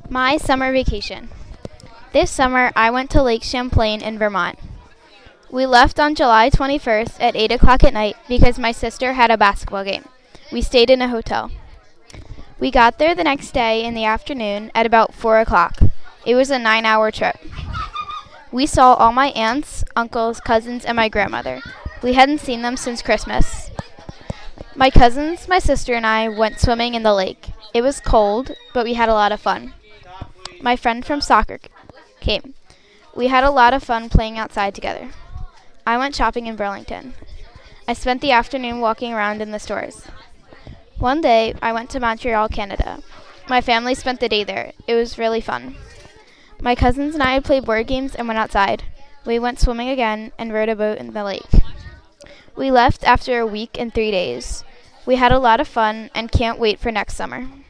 My summer vacation. This summer, I went to Lake Champlain in Vermont. We left on July 21st at 8 o'clock at night because my sister had a basketball game. We stayed in a hotel. We got there the next day in the afternoon at about 4 o'clock. It was a 9-hour trip. We saw all my aunts, uncles, cousins, and my grandmother. We hadn't seen them since Christmas. My cousins, my sister, and I went swimming in the lake. It was cold, but we had a lot of fun. My friend from soccer came. We had a lot of fun playing outside together. I went shopping in Burlington. I spent the afternoon walking around in the stores. One day, I went to Montreal, Canada. My family spent the day there. It was really fun. My cousins and I played board games and went outside. We went swimming again and rode a boat in the lake. We left after a week and 3 days. We had a lot of fun and can't wait for next summer.